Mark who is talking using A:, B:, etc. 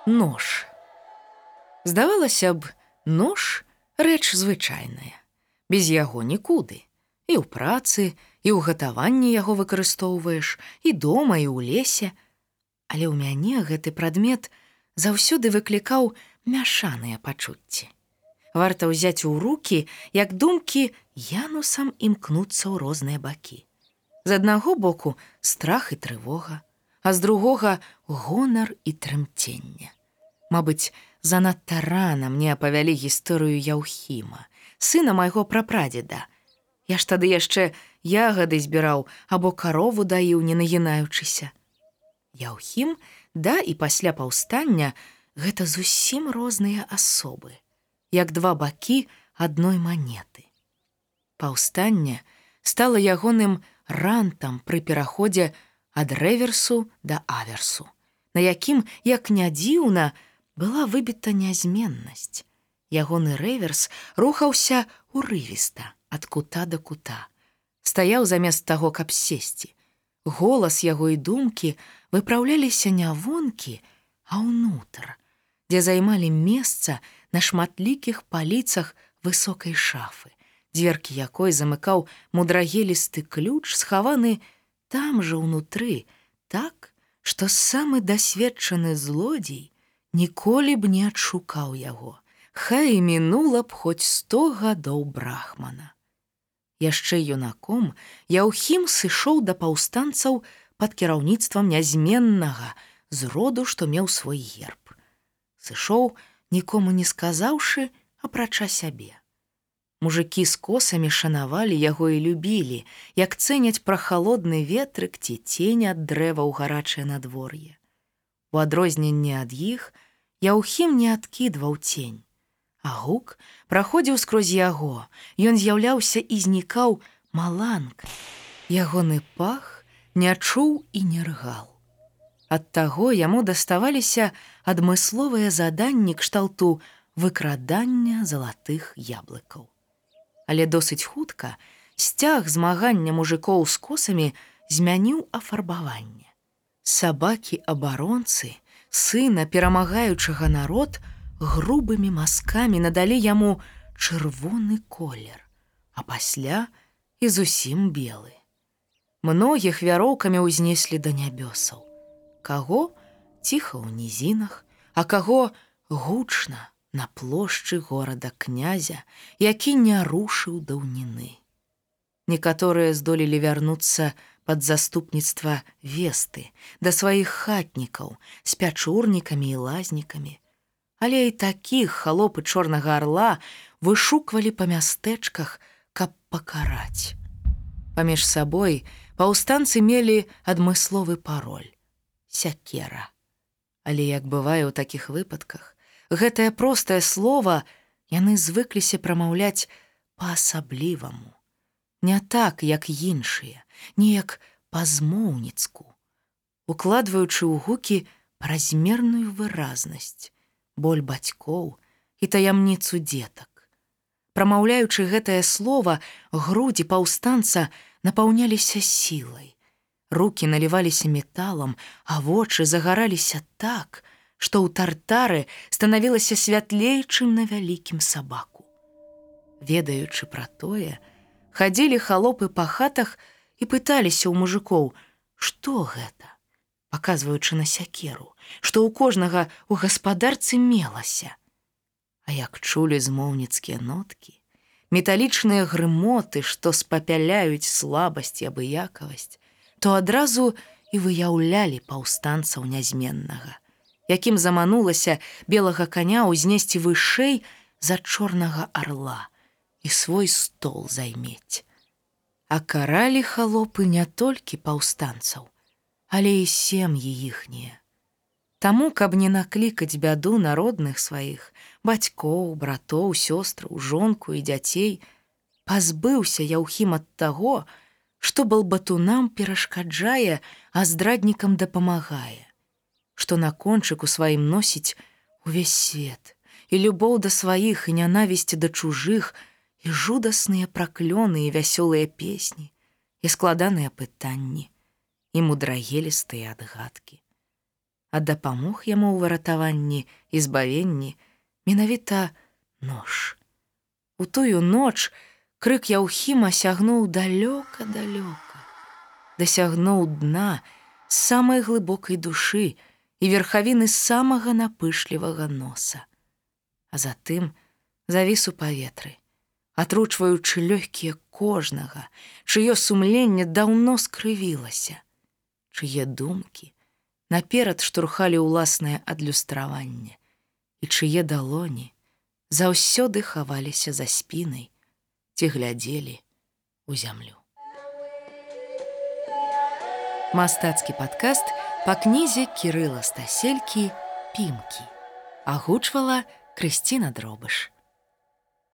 A: Нож. Здавалася б, нож – рэч звычайная. Без яго нікуды. І ў працы, і ў гатаванні яго выкарыстоўваеш, і дома, і ў лесе. Але ў мяне гэты прадмет заўсёды выклікаў мяшаныя пачуцці. Варта ўзяць у рукі, як думкі янусам імкнуцца ў розныя бакі. З аднаго боку страх і трывога, а з другога гонар і трымценне. Мабыць, занадта рана мне апавялі гісторыю Яўхіма, сына майго прапрадзеда. Я ж тады яшчэ ягады збіраў або карову даіў, не нагінаючыся. Яўхім, да і пасля паўстання гэта зусім розныя асобы, як два бакі адной манеты. Паўстанне стала ягоным рантам пры пераходзе ад рэверсу да аверсу, на якім, як не дзіўна, была выбіта нязменнасць. Ягоны рэверс рухаўся урывіста, ад кута да кута. Стаяў замест таго, каб сесці. Голас яго і думкі выпраўляліся не вонкі, а ўнутр, дзе займалі месца на шматлікіх паліцах высокай шафы, дзверкі якой замыкаў мудрагелісты ключ, схаваны там жа ўнутры, так, што самы дасведчаны злодзей ніколі б не адшукаў яго, хай і мінула б хоць 100 гадоў брахмана. Яшчэ юнаком Яўхім сышоў да паўстанцаў пад кіраўніцтвам нязменнага, з роду, што меў свой герб. Сышоў, нікому не сказаўшы, апрача сябе. Мужыкі з косамі шанавалі яго і любілі, як цэняць прахалодны ветрык ці цень ад дрэва ў гарачае надвор'е. У адрозненне ад іх Яўхім не адкідваў цень, а гук праходзіў скрозь яго, ён з'яўляўся і знікаў маланкай. Ягоны пах не чуў і не ргаў. Ад таго яму даставаліся адмысловыя заданні кшталту выкрадання залатых яблыкаў. Але досыць хутка сцяг змагання мужыкоў з косамі змяніў афарбаванне. Сабакі-абаронцы, сына перамагаючага народ, грубымі мазкамі надалі яму чырвоны колер, а пасля і зусім белы. Многіх вяроўкамі ўзнеслі да нябёсаў. Каго ціха ў нізінах, а каго гучна на плошчы горада князя, які не рушыў даўніны. Некаторыя здолелі вярнуцца пад заступніцтва весты да сваіх хатнікаў з пячурнікамі і лазнікамі. Але і такіх халопы Чорнага Арла вышуквалі па мястэчках, каб пакараць. Паміж сабой паўстанцы мелі адмысловы пароль – сякера. Але, як бывае ў такіх выпадках, гэтае простае слова яны звыкліся прамаўляць па-асабліваму. Не так, як іншыя, неяк па-змоўніцку, укладваючы ў гукі празмерную выразнасць, боль бацькоў і таямніцу дзетак. Прамаўляючы гэтае слова, грудзі паўстанца напаўняліся сілай, рукі наліваліся металам, а вочы загараліся так, што ў тартары станавілася святлей, чым на вялікім сабаку. Ведаючы пра тое, хадзілі халопы па хатах і пыталіся ў мужыкоў, што гэта, паказваючы на сякеру, што ў кожнага ў гаспадарцы мелася. А як чулі змоўніцкія ноткі, металічныя грымоты, што спапяляюць слабасць і абыякавасць, то адразу і выяўлялі паўстанцаў нязменнага, якім заманулася белага каня ўзнесці вышэй за Чорнага Арла і свой стол займець. А каралі халопы не толькі паўстанцаў, але і сем'і іхнія. Таму, каб не наклікаць бяду на родных сваіх, бацькоў, братоў, сёстраў, жонку і дзяцей, пазбыўся Яўхім ад таго, што балбатунам перашкаджае, а здраднікам дапамагае, што на кончыку сваім носіць увесь свет, і любоў да сваіх, і нянавісці да чужых, і жудасныя праклёны, і вясёлыя песні, і складаныя пытанні, і мудрагелістыя адгадкі. а дапамог яму ў выратаванні і збавенні менавіта нож. У тую ноч крык Яўхіма сягнуў далёка-далёка, дасягнуў дна самай глыбокай душы і верхавіны самага напышлівага носа. А затым завіс у паветры, атручваючы лёгкія кожнага, чыё сумленне даўно скрывілася, чые думкі наперад штурхалі ўласнае адлюстраванне, і чые далоні заўсёды хаваліся за спінай ці глядзелі ў зямлю. Мастацкі падкаст па кнізе Кірыла Стаселькі «Пімкі». Агучвала Крысціна Дробыш.